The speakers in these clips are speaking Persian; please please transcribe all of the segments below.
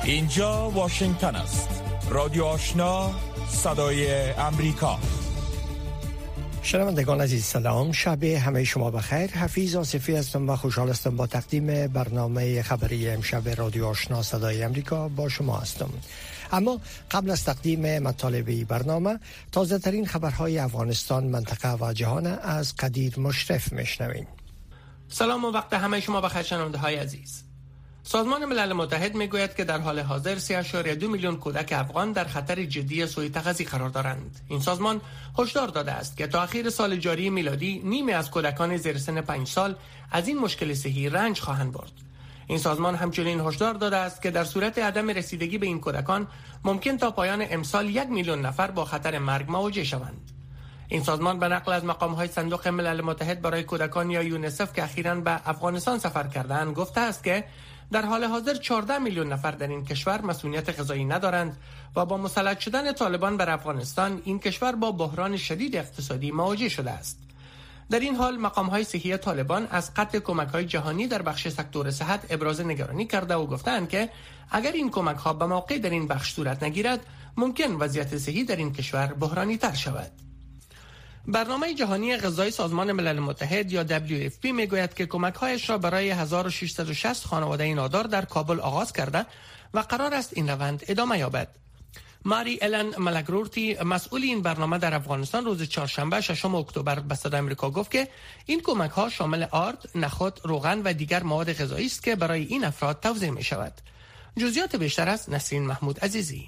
اینجا واشنگتن است. رادیو آشنا، صدای امریکا. شنوندگان عزیز سلام، شب همه شما بخیر. حفیظ آصفی هستم و خوشحال هستم با تقدیم برنامه خبری امشب رادیو آشنا صدای امریکا با شما هستم. اما قبل از تقدیم مطالب برنامه، تازه ترین خبرهای افغانستان، منطقه و جهان از قدیر مشرف میشنویم. سلام و وقت همه شما بخیر شنونده های عزیز. سازمان ملل متحد میگوید که در حال حاضر 3.2 میلیون کودک افغان در خطر جدی سوء تغذیه قرار دارند. این سازمان هشدار داده است که تا آخر سال جاری میلادی نیمی از کودکان زیر سن 5 سال از این مشکل صحی رنج خواهند برد. این سازمان همچنین هشدار داده است که در صورت عدم رسیدگی به این کودکان ممکن تا پایان امسال 1 میلیون نفر با خطر مرگ مواجه شوند. این سازمان به نقل از مقام‌های صندوق ملل متحد برای کودکان یا یونیسف که اخیراً به افغانستان سفر کردند گفته است که در حال حاضر 14 میلیون نفر در این کشور مسئولیت غذایی ندارند و با مسلط شدن طالبان بر افغانستان این کشور با بحران شدید اقتصادی مواجه شده است. در این حال مقام‌های صحی طالبان از قطع کمک‌های جهانی در بخش سکتور صحت ابراز نگرانی کرده و گفتند که اگر این کمک‌ها به موقع در این بخش صورت نگیرد ممکن وضعیت صحی در این کشور بحرانی‌تر شود. برنامه جهانی غذایی سازمان ملل متحد یا WFP میگوید که کمک‌هایش را برای 1660 خانواده نادار در کابل آغاز کرده و قرار است این روند ادامه یابد. ماری الن ملگرورتی مسئول این برنامه در افغانستان روز چهارشنبه 6 اکتبر به صدای آمریکا گفت که این کمک‌ها شامل آرد، نخود، روغن و دیگر مواد غذایی است که برای این افراد توزیع می‌شود. جزئیات بیشتر از نسرین محمود عزیزی.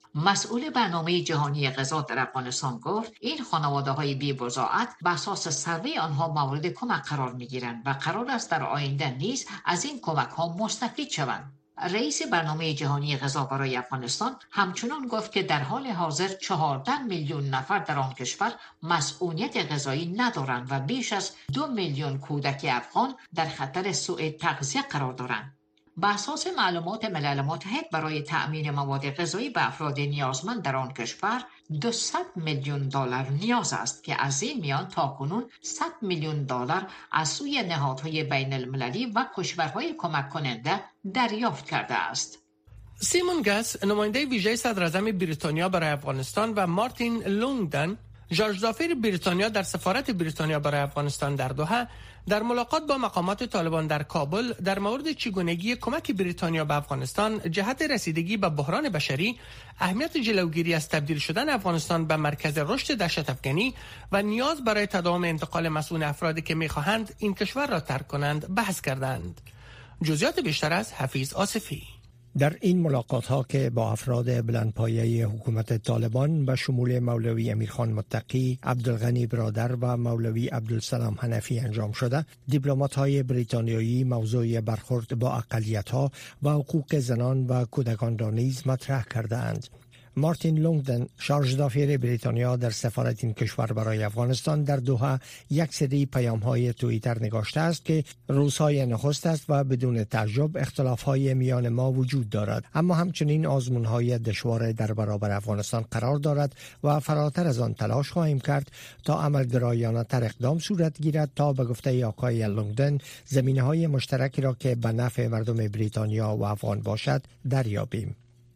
مسئول برنامه جهانی غذا در افغانستان گفت این خانواده‌های بی‌بضاعت به اساس سروی آنها مورد کمک قرار می‌گیرند و قرار است در آینده نیز از این کمک‌ها مستفید شوند. رئیس برنامه جهانی غذا برای افغانستان همچنان گفت که در حال حاضر 14 میلیون نفر در آن کشور مسئولیت غذایی ندارند و بیش از 2 میلیون کودک افغان در خطر سوء تغذیه قرار دارند. به اساس معلومات ملل متحد برای تأمین مواد غذایی به افراد نیازمند در آن کشور 200 میلیون دلار نیاز است که از این میان تاکنون 100 میلیون دلار از سوی نهادهای بین المللی و کشورهای کمک کننده دریافت کرده است. سیمون گس نماینده ویژه صدراعظم بریتانیا برای افغانستان و مارتین لونگدن ژارژ دافیر بریتانیا در سفارت بریتانیا برای افغانستان در دوحه در ملاقات با مقامات طالبان در کابل در مورد چگونگی کمک بریتانیا به افغانستان جهت رسیدگی به بحران بشری، اهمیت جلوگیری از تبدیل شدن افغانستان به مرکز رشد دهشت افغانی و نیاز برای تداوم انتقال مسئول افرادی که می‌خواهند این کشور را ترک کنند بحث کردند. جزئیات بیشتر از حفیظ آصفی. در این ملاقات ها که با افراد بلندپایه حکومت طالبان به شمول مولوی امیرخان متقی، عبدالغنی برادر و مولوی عبدالسلام حنفی انجام شده، دیپلمات های بریتانیایی موضوع برخورد با اقلیت ها و حقوق زنان و کودکان را نیز مطرح کرده اند. مارتین لونگدن شارژ دافیر بریتانیا در سفارت این کشور برای افغانستان در دوحه یک سری پیام‌های توییتر نگاشته است که روزهای نخست است و بدون تعجب اختلاف‌های میان ما وجود دارد، اما همچنین آزمون‌های دشوار در برابر افغانستان قرار دارد و فراتر از آن تلاش خواهیم کرد تا عملگرایانه تر اقدام صورت گیرد تا به گفته آقای لونگدن زمینه‌های مشترکی را که به نفع مردم بریتانیا و افغان باشد دریابیم.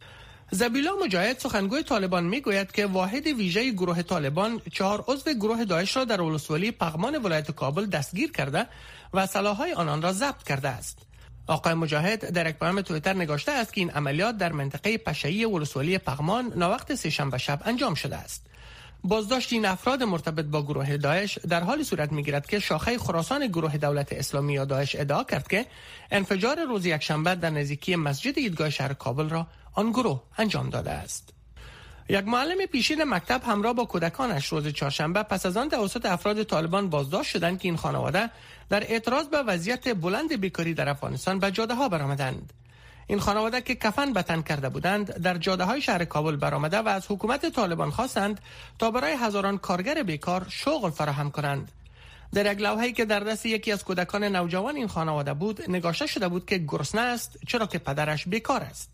زبیلا مجاهد سخنگوی طالبان میگوید که واحد ویژه گروه طالبان 4 عضو گروه داعش را در ولسوالی پغمان ولایت کابل دستگیر کرده و سلاح‌های آنان را ضبط کرده است. آقای مجاهد در یک پیام توییتر نگاشته است که این عملیات در منطقه پشه‌ای ولسوالی پغمان ناوقت سه‌شنبه شب انجام شده است. بازداشت این افراد مرتبط با گروه داعش در حالی صورت می‌گیرد که شاخه خراسان گروه دولت اسلامی یا داعش ادعا کرد که انفجار روز یکشنبه در نزدیکی مسجد عیدگاه شهر کابل را آن گروه انجام داده است. یک معلم پیشین مکتب همراه با کودکانش روز چهارشنبه پس از آن توسط افراد طالبان بازداشت شدند که این خانواده در اعتراض به وضعیت بلند بیکاری در افغانستان به جاده‌ها برآمدند. این خانواده که کفن به تن کرده بودند در جاده‌های شهر کابل برآمده و از حکومت طالبان خواستند تا برای هزاران کارگر بیکار شغل فراهم کنند. در یک لوحه‌ای که در دست یکی از کودکان نوجوان این خانواده بود نگاشته شده بود که گرسنه است چرا که پدرش بیکار است.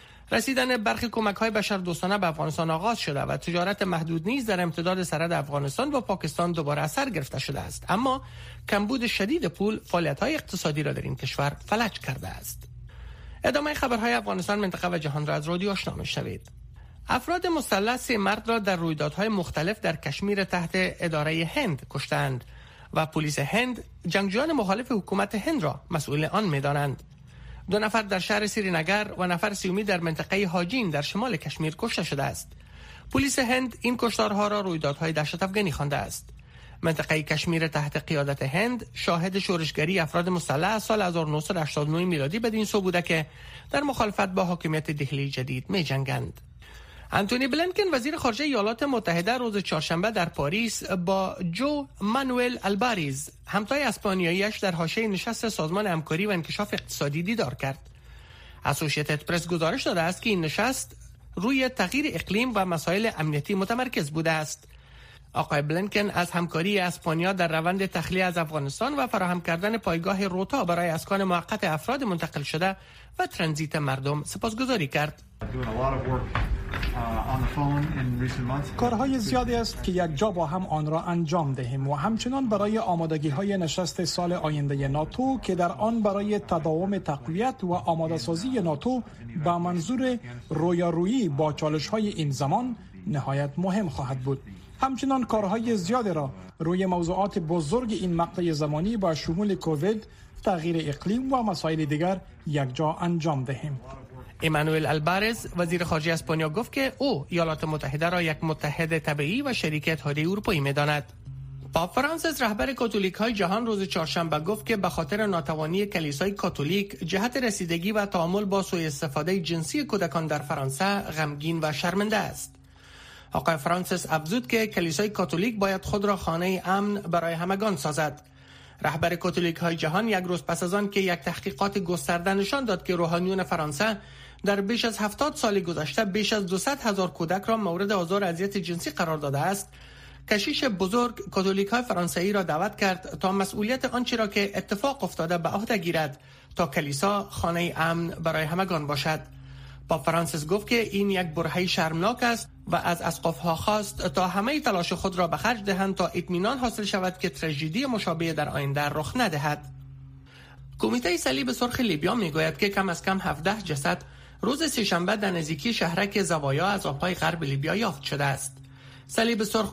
رسیدن برخی کمک‌های بشردوستانه به افغانستان آغاز شده و تجارت محدود نیز در امتداد سرحد افغانستان با پاکستان دوباره اثر گرفته شده است، اما کمبود شدید پول فعالیت‌های اقتصادی را در این کشور فلج کرده است. ادامه خبرهای افغانستان، منطقه و جهان را از رادیو آشنا میشنوید. افراد مسلح 3 مرد را در رویدادهای مختلف در کشمیر تحت اداره هند کشتند و پلیس هند جنگجویان مخالف حکومت هند را مسئول آن می‌دانند. 2 نفر در شهر سرینگر و نفر سیومی در منطقه هاجین در شمال کشمیر کشته شده است. پلیس هند این کشتارها را رویدادهای دهشت افغانی خوانده است. منطقه کشمیر تحت قیادت هند شاهد شورشگری افراد مسلح از سال 1989 میلادی بدین سو بوده که در مخالفت با حاکمیت دهلی جدید می‌جنگند. انتونی بلینکن وزیر خارجه ایالات متحده روز چهارشنبه در پاریس با جو مانوئل آلبارز همتای اسپانیایی‌اش در حاشیه نشست سازمان همکاری و انکشاف اقتصادی دیدار کرد. اسوسییتد پرس گزارش داده است که این نشست روی تغییر اقلیم و مسائل امنیتی متمرکز بوده است. آقای بلینکن از همکاری اسپانیا در روند تخلیه از افغانستان و فراهم کردن پایگاه روتا برای اسکان موقت افراد منتقل شده و ترانزیت مردم سپاسگزاری کرد. کارهای زیادی است که یک جا با هم آن را انجام دهیم و همچنان برای آمادگی‌های نشست سال آینده ناتو که در آن برای تداوم تقویت و آماده‌سازی ناتو به منظور رویارویی با چالش‌های این زمان نهایت مهم خواهد بود. همچنان کارهای زیادی را روی موضوعات بزرگ این مقطع زمانی با شمول کووید، تغییر اقلیم و مسائل دیگر یک جا انجام دهیم. ایمانوئل آلبارز وزیر خارجه اسپانیا گفت که او ایالات متحده را یک متحد طبیعی و شریک اتحادیه اروپایی می‌داند. پاپ فرانسیس رهبر کاتولیک‌های جهان روز چهارشنبه گفت که به خاطر ناتوانی کلیسای کاتولیک جهت رسیدگی و تعامل با سوء استفاده جنسی کودکان در فرانسه غمگین و شرمنده است. آقای فرانسیس افزود که کلیسای کاتولیک باید خود را خانه امن برای همگان سازد. رهبر کاتولیک‌های جهان یک روز پس از آن که یک تحقیقات گسترده نشان داد که روحانیون فرانسه در بیش از 70 سال گذشته بیش از 200,000 کودک را مورد آزار و اذیت جنسی قرار داده است، کشیش بزرگ کاتولیک‌های فرانسوی را دعوت کرد تا مسئولیت آنچه را که اتفاق افتاده به عهده گیرد تا کلیسا خانه امن برای همگان باشد. پاپ فرانسیس گفت که این یک برهه شرمناک است و از اسقف‌ها خواست تا همه تلاش خود را به خرج دهند تا اطمینان حاصل شود که تراژدی مشابه در آینده رخ ندهد. کمیته صلیب سرخ لیبیا میگوید که کم از کم 17 جسد روز سه‌شنبه در نزدیکی شهرک زوایا از آبهای غرب لیبیا یافت شده است. صلیب سرخ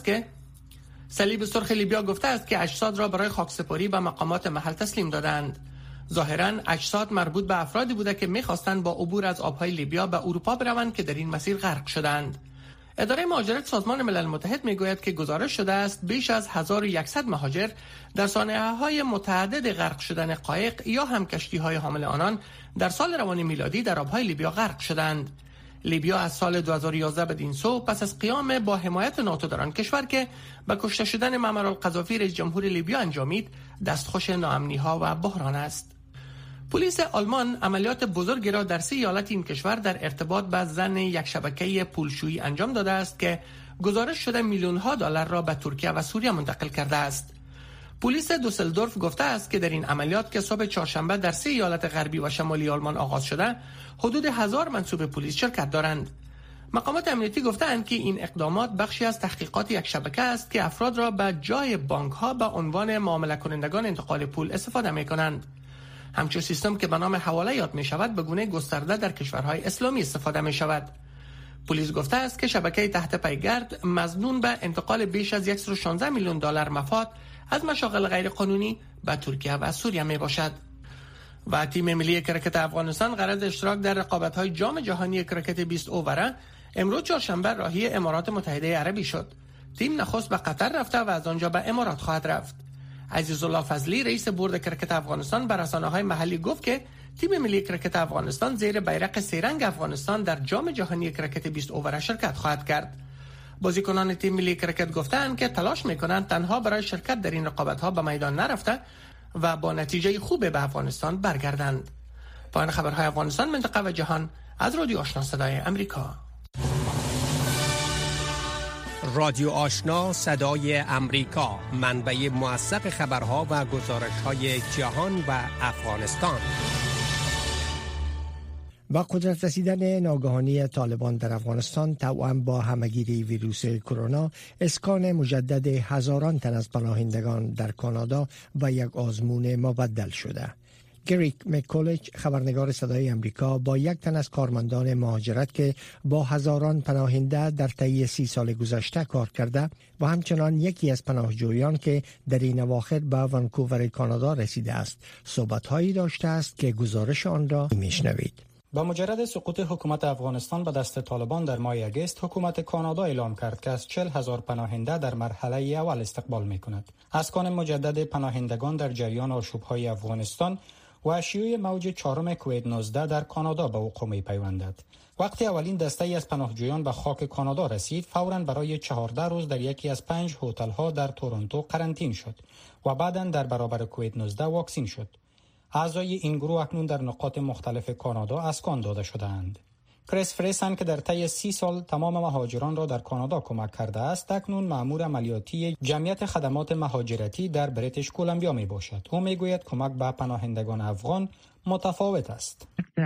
لیبیا گفته است که اجساد را برای خاکسپاری به مقامات محل تسلیم دادند. ظاهراً اجساد مربوط به افرادی بوده که می‌خواستند با عبور از آبهای لیبیا به اروپا بروند که در این مسیر غرق شدند. اداره مهاجرت سازمان ملل متحد میگوید که گزارش شده است بیش از 1100 مهاجر در سانحه‌های متعدد غرق شدن قایق یا هم کشتی‌های حامل آنان در سال روان میلادی در آبهای لیبیا غرق شدند. لیبیا از سال 2011 بدین سو پس از قیام با حمایت ناتو در آن کشور که به کشته شدن معمر القذافی رئیس جمهور لیبیا انجامید دستخوش ناامنی‌ها و بحران است. پلیس آلمان عملیات بزرگی را در 3 ایالت این کشور در ارتباط با زن یک شبکه پولشویی انجام داده است که گزارش شده میلیون‌ها دلار را به ترکیه و سوریه منتقل کرده است. پلیس دوسلدورف گفته است که در این عملیات که صبح چهارشنبه در 3 ایالت غربی و شمالی آلمان آغاز شده، حدود 1000 منصوب پلیس شرکت دارند. مقامات امنیتی گفتند که این اقدامات بخشی از تحقیقات یک شبکه است که افراد را به جای بانک‌ها به عنوان معامله کنندگان انتقال پول استفاده می‌کنند. همچون سیستم که به نام حواله یاد می شود به گونه گسترده در کشورهای اسلامی استفاده می شود. پلیس گفته است که شبکه تحت پیگرد مظنون به انتقال بیش از 116 میلیون دلار مفاد از مشاغل غیرقانونی به ترکیه و سوریه می باشد. و تیم ملی کرکت افغانستان قرار اشتراک در رقابت‌های جام جهانی کرکت 20 اووره امروز چهارشنبه راهی امارات متحده عربی شد. تیم نخست به قطر رفته و از آنجا به امارات خواهد رفت. عزیزالله فضلی رئیس بورد کرکت افغانستان به رسانه‌های محلی گفت که تیم ملی کرکت افغانستان زیر بیرق سه‌رنگ افغانستان در جام جهانی کرکت 20 اووره شرکت خواهد کرد. بازیکنان تیم ملی کرکت گفتند که تلاش می‌کنند تنها برای شرکت در این رقابت‌ها به میدان نرفته و با نتیجه خوب به افغانستان برگردند. پایان خبرهای افغانستان، منطقه و جهان از رادیو آشنا صدای امریکا. رادیو آشنا صدای امریکا، منبع موثق خبرها و گزارش‌های جهان و افغانستان. با قدرت رسیدن ناگهانی طالبان در افغانستان توأم با همهگیری ویروس کرونا، اسکان مجدد هزاران تن از پناهندگان در کانادا و یک آزمون مبدل شده. کریک مکولچ خبرنگار صدای امریکا با یک تن از کارمندان مهاجرت که با هزاران پناهنده در طی 30 سال گذشته کار کرده و همچنان یکی از پناهجویان که در این اواخر به ونکوور کانادا رسیده است صحبت‌هایی داشته است که گزارش آن را میشنوید. با مجرد سقوط حکومت افغانستان به دست طالبان در ماه اگست، حکومت کانادا اعلام کرد که از 40,000 پناهنده در مرحله اول استقبال می‌کند. اسکان مجدد پناهندگان در جریان آشوب‌های افغانستان و شیوع موج چهارم کووید 19 در کانادا به وقوع می‌پیوندد. وقتی اولین دسته‌ای از پناهجویان به خاک کانادا رسید، فوراً برای 14 روز در یکی از 5 هتل‌ها در تورنتو قرنطینه شد و بعداً در برابر کووید 19 واکسین شد. اعضای این گروه اکنون در نقاط مختلف کانادا اسکان داده شده‌اند. کریس فریسن که در طی 30 سال تمام مهاجران را در کانادا کمک کرده است، اکنون مأمور عملیاتی جمعیت خدمات مهاجرتی در بریتیش کلمبیا می باشد. او می گوید کمک به پناهندگان افغان متفاوت است.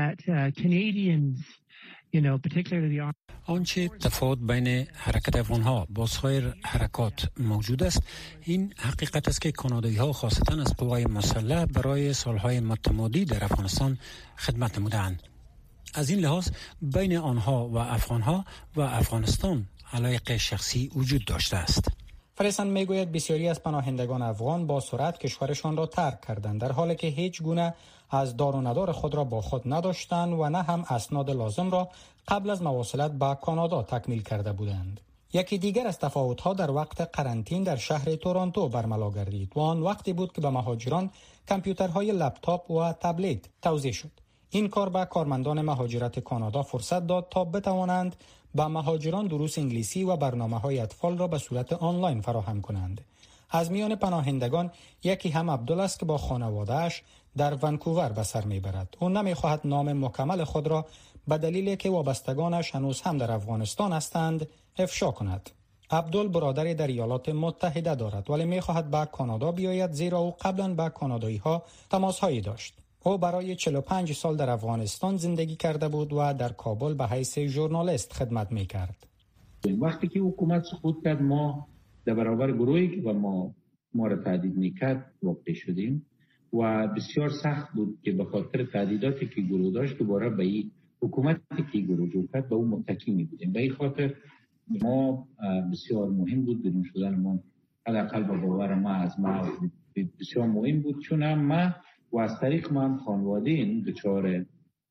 آنچه تفاوت بین حرکت افغان‌ها با سایر حرکات موجود است، این حقیقت است که کانادایی‌ها خاصتاً از قوای مسلح برای سالهای متمادی در افغانستان خدمت نموده‌اند. از این لحاظ بین آنها و افغان‌ها و افغانستان علاقه شخصی وجود داشته است. فریسن میگوید بسیاری از پناهندگان افغان با سرعت کشورشان را ترک کردند، در حالی که هیچ گونه از دار و ندار خود را با خود نداشتند و نه هم اسناد لازم را قبل از مواصلت به کانادا تکمیل کرده بودند. یکی دیگر از تفاوت‌ها در وقت قرنطینه در شهر تورنتو برملا گردید و آن وقتی بود که به مهاجران کامپیوترهای لپتاپ و تبلت توزیع شد. این کار به کارمندان مهاجرت کانادا فرصت داد تا بتوانند به مهاجران دروس انگلیسی و برنامه‌های اطفال را به صورت آنلاین فراهم کنند. از میان پناهندگان یکی هم عبدال است که با خانواده‌اش در ونکوور به سر میبرد. او نمیخواهد نام مکمل خود را به دلیلی که وابستگانش هنوز هم در افغانستان هستند افشا کند. عبدال برادری در ایالات متحده دارد ولی میخواهد به کانادا بیاید، زیرا او قبلا با کانادایی‌ها تماس‌هایی داشت. او برای 45 سال در افغانستان زندگی کرده بود و در کابل به حیث ژورنالیست خدمت میکرد. وقتی که حکومت سقوط کرد، ما در برابر گروهی که ما را تهدید میکرد واقع شدیم و بسیار سخت بود که به خاطر تهدیداتی که گروه داشت دوباره به این حکومتی که گروه جو کرد به اون متکی می بودیم. به این خاطر ما بسیار مهم بود بیرون شدن ما، حداقل با باور ما از ما بسیار مهم بود، چون هم ما و از طریق ما هم خانواده این دچار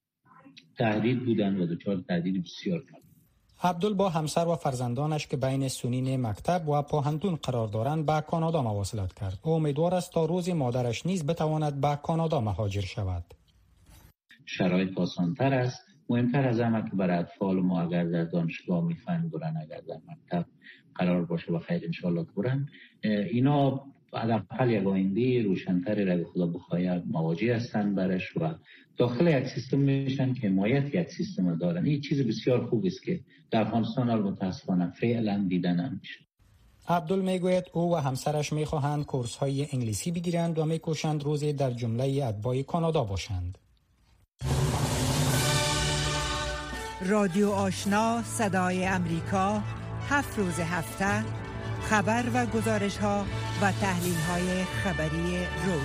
تهدید بودن و دچار تهدید بسیار کرد. عبدال با همسر و فرزندانش که بین سنین مکتب و پاهنتون قرار دارند به کانادا مواصلت کرد. او امیدوار است تا روزی مادرش نیز بتواند به کانادا مهاجر شود. شرایط آسان‌تر است. مهمتر از همه که برای اطفال ما اگر در دانشگاه میخواین برن، اگر در مکتب قرار باشه و خیر انشالله برن، اینا حداقل یک آینده روشن‌تری را خدا بخواهد مواجه هستند برش و داخل یک سیستم میشن که حمایت یک سیستم دارن. این چیز بسیار خوب است که در افغانستان متاسفانه فعلا دیده نمیشه. عبدال میگوید او و همسرش میخواهند کورس‌های انگلیسی بگیرند و میکوشند روزی در جمله اتباع کانادا باشند. رادیو آشنا صدای امریکا 7 روز هفته خبر و گزارش‌ها و تحلیل‌های خبری روز.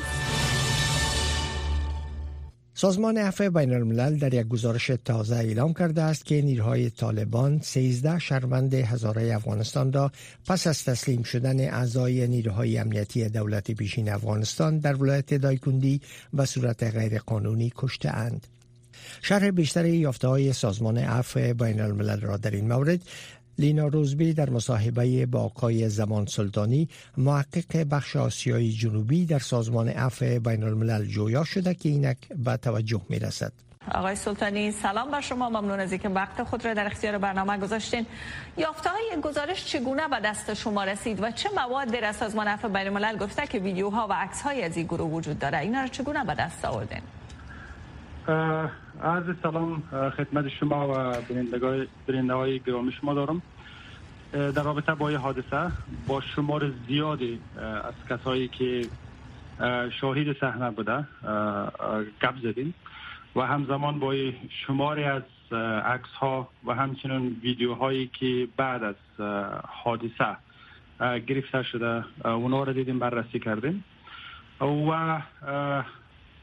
سازمان عفو بین الملل در یک گزارش تازه اعلام کرده است که نیروهای طالبان 13 شهروند هزاره افغانستان را پس از تسلیم شدن اعضای نیروهای امنیتی دولت پیشین افغانستان در ولایت دایکندی به صورت غیرقانونی کشته اند. شرح بیشتر یافته‌های سازمان عفو بین الملل را در این مورد لینا روزبی در مصاحبه با آقای زمان سلطانی، محقق بخش آسیای جنوبی در سازمان عفو بین الملل جویا شده که اینک به توجه می رسد. آقای سلطانی سلام بر شما، ممنون از اینکه وقت خود را در اختیار برنامه گذاشتین. یافته‌های گزارش چگونه به دست شما رسید و چه مواد در سازمان عفو بین الملل گفته که ویدیوها و عکس‌های از این گروه وجود داره؟ اینا را چگونه به دست آوردین؟ عرض سلام خدمت شما و بیننده‌های گرامی شما دارم. در رابطه با این حادثه با شمار زیادی از کسایی که شاهد صحنه بوده گپ زدیم و همزمان با شماری از عکس‌ها و همچنین ویدیوهایی که بعد از حادثه گرفته شده اونا را دیدیم، بررسی کردیم و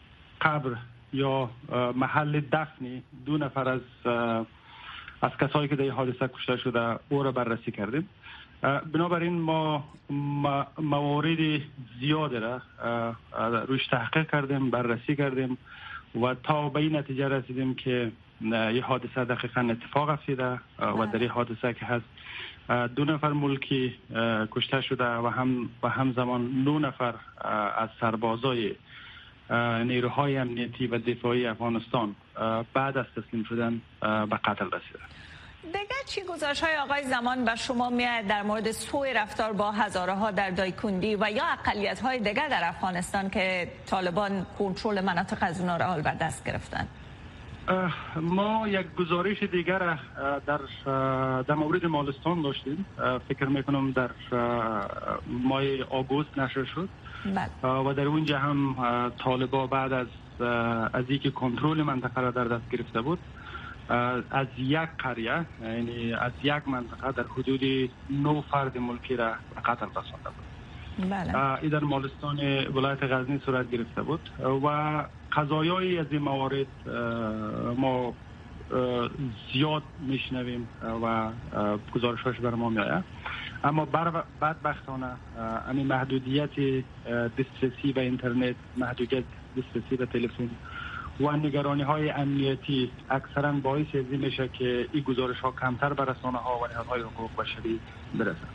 قبر یا محل دفن 2 نفر از کسایی که در حادثه کشته شده او را بررسی کردیم. بنابراین ما موارد زیاده را روش تحقیق کردیم، بررسی کردیم و تا به این نتیجه رسیدیم که یه حادثه دقیقاً اتفاق افتاده و در این حادثه که هست 2 نفر ملکی کشته شده و همزمان 9 نفر از سربازای نیروهای امنیتی و دفاعی افغانستان بعد از تسلیم شدن به قتل رسیده. دیگر چی گزارش‌های آقای زمان بر شما میاد در مورد سوء رفتار با هزاره‌ها در دایکندی و یا اقلیت‌های دیگر در افغانستان که طالبان کنترل مناطق از اونها را حال بر دست گرفتن؟ ما یک گزارش دیگر در مورد مالستان داشتیم، فکر میکنم در ماه آگوست نشر شد و در اونجا هم طالبان بعد از اینکه کنترل منطقه را در دست گرفته بود از یک قریه، یعنی از یک منطقه در حدود 9 فرد ملکی را قتل رسانده بود. بله. این در مالستان ولایت غزنی صورت گرفته بود و قضایایی از این موارد ما زیاد میشنویم و گزارش‌هاش بر ما میآید، اما بدبختانه همین محدودیت دسترسی به اینترنت، محدودیت دسترسی به تلفن و نگرانی‌های امنیتی اکثراً باعث این میشه که این گزارش‌ها کمتر به رسانه‌ها و نهادهای حقوق بشری برسند.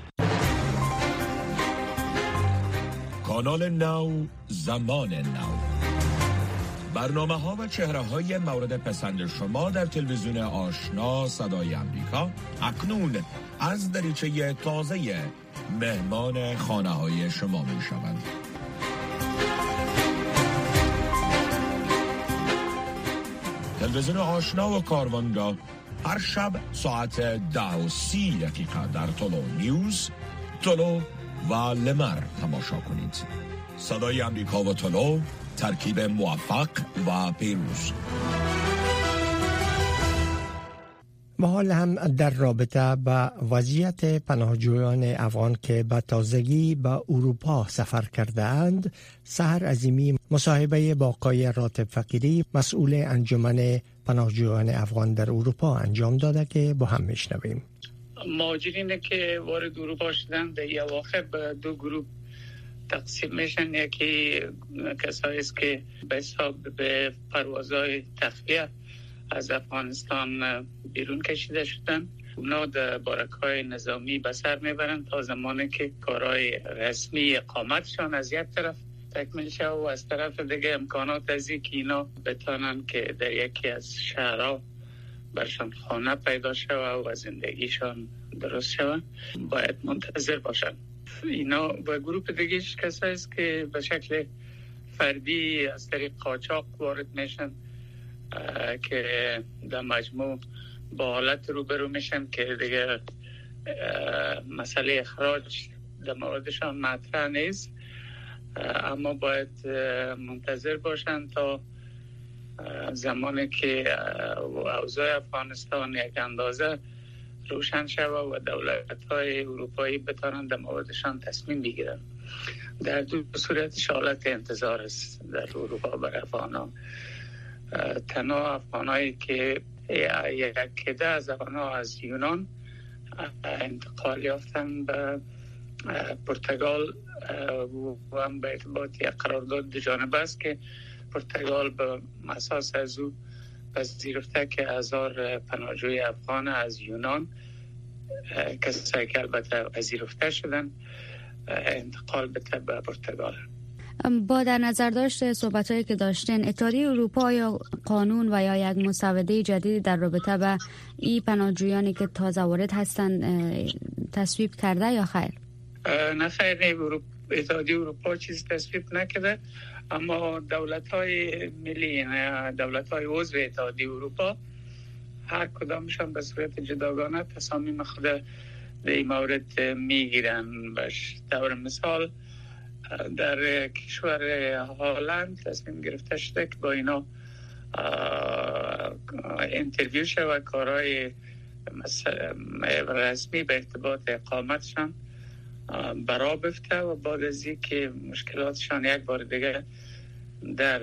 کانال نو، زمان نو، برنامه‌ها و چهره‌های مورد پسند شما در تلویزیون آشنا صدای امریکا اکنون از دریچه تازه مهمان خانه‌های شما می‌شوند. تلویزیون آشنا و کاروانگاه هر شب ساعت 10:30 در طلوع نیوز، طلوع و لمر تماشا کنید. صدای امریکا و طلوع، ترکیب موفق و پیروز. ما حال هم در رابطه با وضعیت پناهجویان افغان که به تازگی به اروپا سفر کرده اند، سحر عظیمی مصاحبه با آقای راتب فقیری مسئول انجمن پناهجویان افغان در اروپا انجام داده که با هم میشنویم. مهاجرین که وارد اروپا شدن در اواخر به 2 گروه تقسیم میشن. یکی کسایی است که به حساب به پروازهای تخلیه از افغانستان بیرون کشیده شدن، اونا در بارک‌های نظامی به سر میبرن تا زمانی که کارهای رسمی اقامتشان از یک طرف تکمیل شد و از طرف دیگه امکانات از این که اینا بتانن که در یکی از شهرها برشان خانه پیدا شود و زندگیشان درست شود باید منتظر باشن. اینا و گروپ دیگهش کسایی است که به شکل فردی از طریق قاچاق وارد میشن که در مجموع با حالت روبرو میشن که دیگه مسئله اخراج در موردشان مطرح نیست، اما باید منتظر باشن تا زمانی که اوضاع افغانستان یک اندازه روشن شود و دولت‌های اروپایی بتانند در موردشان تصمیم بگیرن. در 2 صورتش حالت انتظار است در اروپا برای افغان‌ها. تنها افغانایی که یک عده از افغان‌ها از یونان انتقال یافتن به پرتغال و هم به ارتباط یک قرارداد 2 جانبه است که پرتغال به اساس از او پذیرفته که 1000 پناهجوی افغان از یونان کسایی که البته پذیرفته شدن انتقال بده به پرتغال. با در نظر داشت صحبت‌هایی که داشتن، اتحادیه اروپا یا قانون و یا یک مسوده جدیدی در رابطه با این پناهجویانی که تازه وارد هستند تصویب کرده یا خیر؟ نه خیر، اتحادیه اروپا چیز تصویب نکرده، اما دولت‌های ملی، دولت‌های عضو اتحادیه اروپا هر کدامشان به صورت جداگانه تصامیم خود در این مورد میگیرن. باش طور مثال در کشور هلند تصمیم گرفته شده که با اینا اینترویو شد و کارهای رسمی به ارتباط اقامتشان برا بفته و بعد از اینکه مشکلاتشان یک بار دیگه در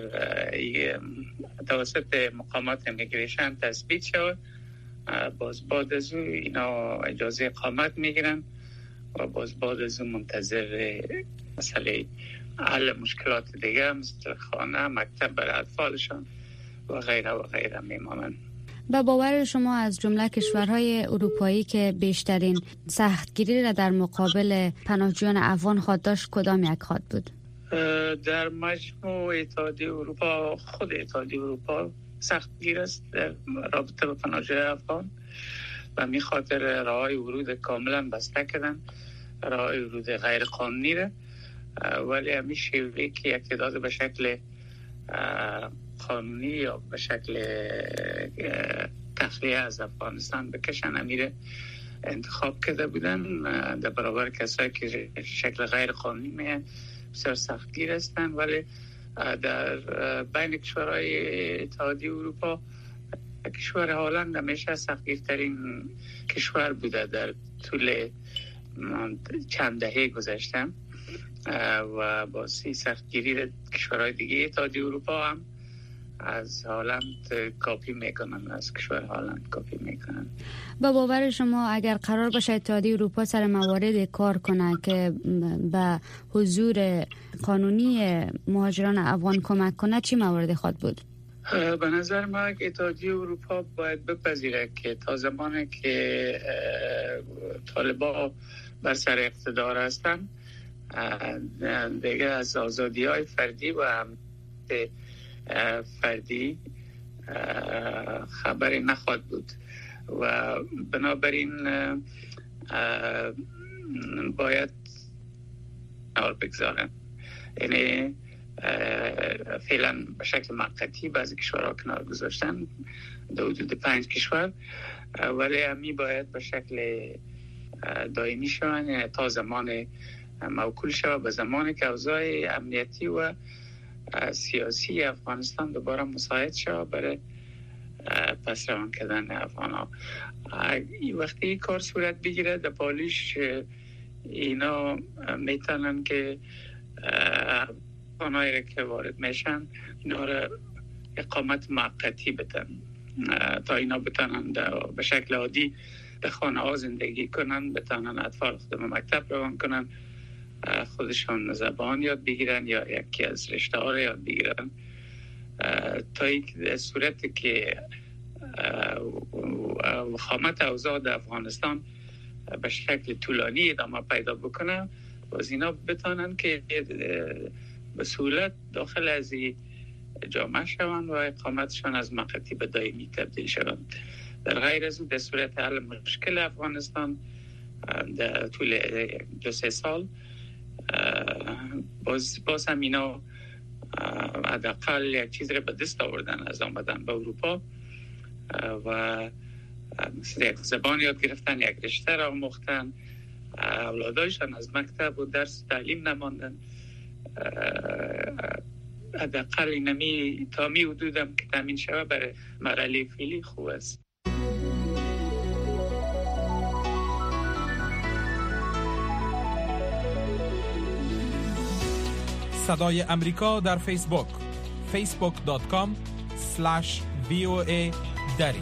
توسط مقامات امیگریشن تثبیت شود، باز بعد از او اینا اجازه اقامت میگیرن و باز بعد از اون منتظر مسئله حل مشکلات دیگه مثل خانه، مکتب برای اطفالشان و غیره و غیره میمانند. به باور شما از جمله کشورهای اروپایی که بیشترین سختگیری را در مقابل پناهجویان افغان خواهد داشت کدام یک خواهد بود؟ در مجموع اتحادیه اروپا، خود اتحادیه اروپا سختگیر است در رابطه با پناهجویان افغان و می خاطر راههای ورود کاملا بسته کردن، راههای ورود غیر قانونی را، ولی همین شیوهی که یک تعداد به شکل قانونی یا به شکل تخلیه از افغانستان بکشن امیره انتخاب کرده بودن در برابر کسایی که شکل غیر قانونی میان بسیار سختگیر هستند. ولی در بین کشورهای اتحادیه اروپا کشور هلند همیشه سختگیرترین کشور بوده در طول چند دهه گذشته و با سختگیری کشورهای دیگه اتحادیه اروپا هم از هلند کاپی میکنن، از کشور هلند کاپی میکنن. با باور شما اگر قرار باشه اتحادیه اروپا سر موارد کار کنه که به حضور قانونی مهاجران افغان کمک کنه، چی موارد خواهد بود؟ به نظر من اتحادیه اروپا باید بپذیره که تا زمانی که طالبان بر سر اقتدار هستن دیگه از آزادی‌های فردی و هم فردی خبری نخواهد بود و بنابراین باید نار بگذارن. یعنی فعلا به شکل موقتی بعضی کشورها کنار گذاشتن در حدود 5 کشور، ولی همی باید به شکل دائمی شوند، یعنی تا زمان موکول شود به زمانی که اوضاع امنیتی و سیاسی افغانستان دوباره مساعد شود برای پس روان کردن افغان‌ها. وقتی این کار صورت بگیره در پالیش اینا میتونن که افغان‌هایی را که وارد میشن اینا را اقامت موقتی بدن تا اینا بتونن به شکل عادی در خانه ها زندگی کنن، بتونن اطفال خودم مکتب روان کنن، خودشان زبان یاد بگیرن یا یکی از رشته ها را یاد بگیرن، تا این صورتی که وخامت اوضاع در افغانستان به شکل طولانی ادامه پیدا بکنه و از اینا بتانن که به سهولت داخل از جامعه شوند و اقامتشان از موقتی به دائمی تبدیل شوند. در غیر از در صورت حل مشکل افغانستان در طول 2-3 سال باز هم اینا حداقل یک چیز را به دست آوردن از آمدن به اروپا و یک زبان یاد گرفتن، یک رشته را آموختن، اولادایشان از مکتب و درس تعلیم نماندن. حداقل اینمی تا می حدودم که تامین شود برای مرحله فعلی خوب است. صدای امریکا در فیسبوک facebook.com/VOA دری.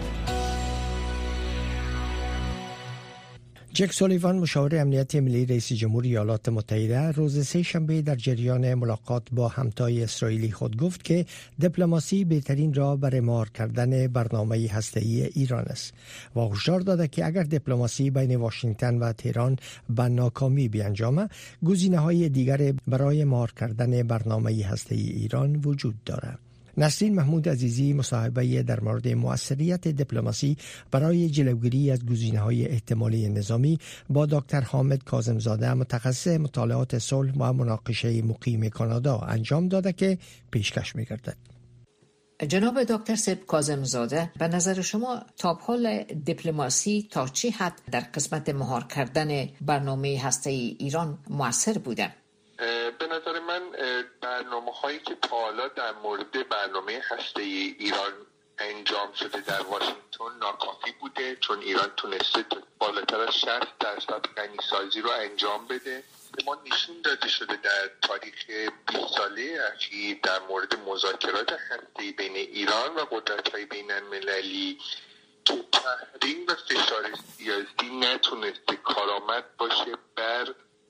جک سولیوان مشاور امنیت ملی رئیس جمهور ایالات متحده روز سه‌شنبه در جریان ملاقات با همتای اسرائیلی خود گفت که دیپلماسی بهترین راه برای مهار کردن برنامه هسته‌ای ایران است و هشدار داده که اگر دیپلماسی بین واشنگتن و تهران به ناکامی بیانجامد، گزینه‌های دیگر برای مهار کردن برنامه هسته‌ای ایران وجود دارد. نسرین محمود عزیزی مصاحبه در مورد مؤثریت دیپلماسی برای جلوگیری از گزینه‌های احتمالی نظامی با دکتر حامد کاظم‌زاده متخصص مطالعات صلح و مناقشه مقیم کانادا انجام داده که پیشکش می‌گردد. جناب دکتر سید کاظم‌زاده، به نظر شما تا حال دیپلماسی تا چه حد در قسمت مهار کردن برنامه هسته‌ای ایران مؤثر بوده؟ به نظر من برنامه‌هایی که تا حالا در مورد برنامه هسته‌ای ایران انجام شده در واشنگتن ناکافی بوده، چون ایران تونسته بالاتر از 60% غنیسازی رو انجام بده. به ما نشون داده شده در تاریخ 20 ساله اخیر در مورد مذاکرات هسته‌ای بین ایران و قدرت‌های بین‌المللی که تحریم و فشار سیاسی نتونسته کارآمد باشه بر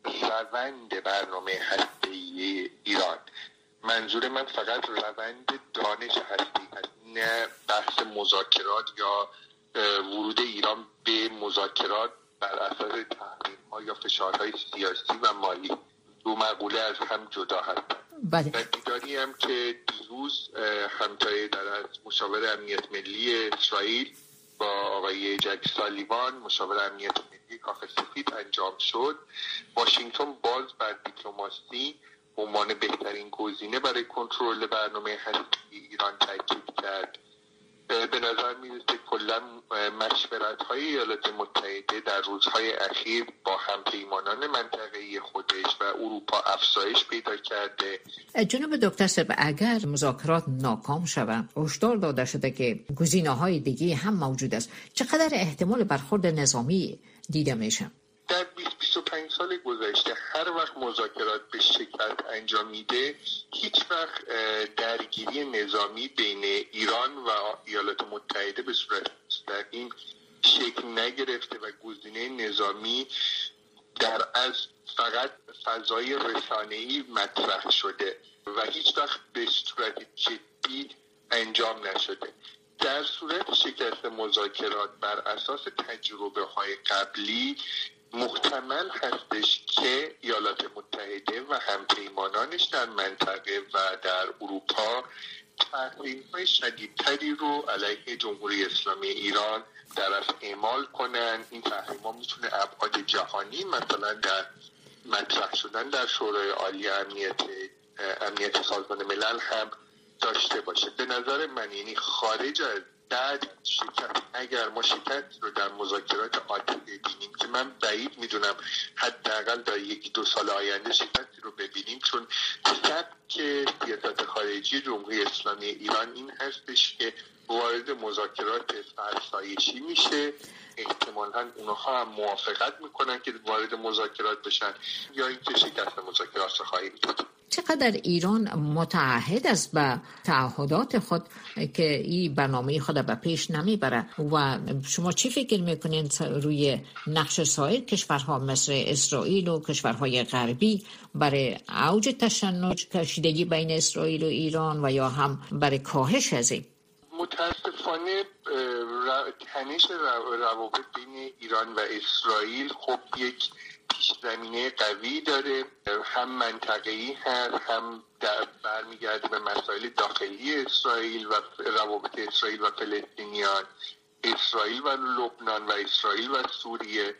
روند برنامه هسته‌ای ایران. منظور من فقط روند دانش هستی هست، نه بحث مذاکرات یا ورود ایران به مذاکرات بر اساس تحریم‌ها یا فشارهای سیاسی و مالی. دو مقوله از هم جدا هستند. بله. دیداری هم که دیروز همتای در از مشاور امنیت ملی اسرائیل با آقای جک سالیوان مشاور امنیت ملی کاخ سفید انجام شد، واشنگتن باز بر دیپلماسی به عنوان بهترین گزینه برای کنترل برنامه هستی ایران تاکید کرد. به نظر میرسه کلا مشورت‌های ایالات متحده در روزهای اخیر با همپیمانان منطقه‌ای خودش و اروپا افزایش پیدا کرده. جناب دکتر سرب، اگر مذاکرات ناکام شوند، هشدار داده شده که گزینه‌های دیگه هم موجود است، چقدر احتمال برخورد نظامی دیده میشه؟ در 20-25 سال گذشته هر وقت مذاکرات به شکست انجام میده، هیچ وقت درگیری نظامی بین ایران و ایالات متحده به صورت مستقیم شکل نگرفته و گزینه نظامی در از فقط فضای رسانه‌ای مطرح شده و هیچ وقت به صورت جدی انجام نشده. در صورت شکست مذاکرات بر اساس تجربه‌های قبلی محتمل هستش که ایالات متحده و همپیمانانش در منطقه و در اروپا تحریم‌های شدیدتری رو علیه جمهوری اسلامی ایران در از اعمال کنن. این تحریم‌ها میتونه ابعاد جهانی مثلا در مطرح شدن در شورای عالی امنیت سازمان ملل هم داشته باشه. به نظر من یعنی خارج از بعد شکست، اگر ما شکست رو در مذاکرات عاطفی ببینیم که من بعید میدونم حداقل در 1-2 سال آینده شکستی رو ببینیم، چون سبک سیاست خارجی جمهوری اسلامی ایران این هستش که وارد مذاکرات فرسایشی میشه، احتمالاً اونها هم موافقت میکنن که وارد مذاکرات بشن یا اینکه شکست مذاکرات رو خواهیم دید. چقدر ایران متعهد است به تعهدات خود که این برنامه خود به پیش نمیبره و شما چی فکر میکنین روی نقش سایر کشورها مثل اسرائیل و کشورهای غربی برای اوج تشنج کشیدگی بین اسرائیل و ایران و یا هم برای کاهش از این؟ متاسفانه تنش روابط بین ایران و اسرائیل خب یک زمینه قوی داره، هم منطقه‌ای هست، هم برمیگرده به مسائل داخلی اسرائیل و روابط اسرائیل و فلسطینیان، اسرائیل و لبنان و اسرائیل و سوریه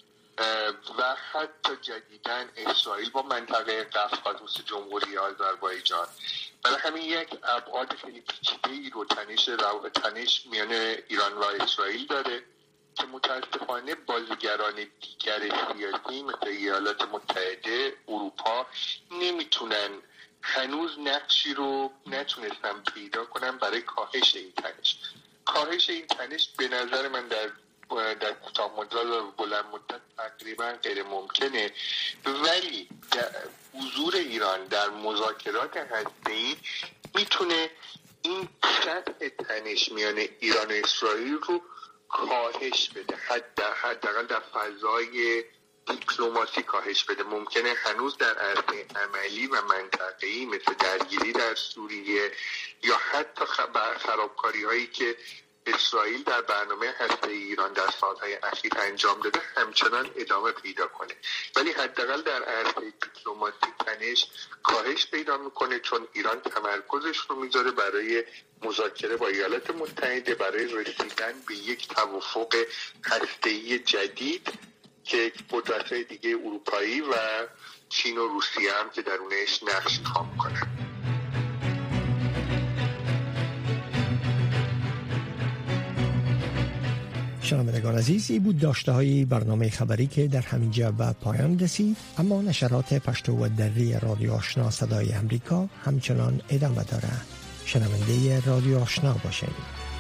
و حتی جدیداً اسرائیل با منطقه قفقاز جمهوری آذربایجان. برای همین یک ابعاد خیلی پیچیده‌ای رو تنش میان ایران و اسرائیل داره که متاسفانه بازیگران دیگر سیاسی مثل ایالات متحده، اروپا نمیتونن هنوز نقشی رو نتونستن پیدا کنن برای کاهش این تنش. کاهش این تنش به نظر من در کوتاه مدت و بلند مدت تقریبا غیر ممکنه، ولی حضور ایران در مذاکرات هسته‌ای میتونه این سطح تنش میان ایران و اسرائیل رو کاهش بده، حداقل در فضای دیپلماسی کاهش بده. ممکنه هنوز در عرصه عملی و منطقه‌ای مثل درگیری در سوریه یا حتی خرابکاری هایی که اسرائیل در برنامه هسته‌ای ایران در سالهای اخیر انجام داده همچنان ادامه پیدا کنه، ولی حداقل در عرصه دیپلماسی تنش کاهش پیدا میکنه، چون ایران تمرکزش رو میذاره برای مذاکره با ایالات متحده برای رسیدن به یک توافق هسته‌ای جدید که قدرت‌های دیگه اروپایی و چین و روسیه هم که درونش نقش ایفا میکنن. شنوندگان عزیز، این بود داشته‌های برنامه خبری که در همینجا به پایان رسید، اما نشرات پشتو و دری رادیو آشنا صدای امریکا همچنان ادامه دارد. شنونده رادیو آشنا باشید.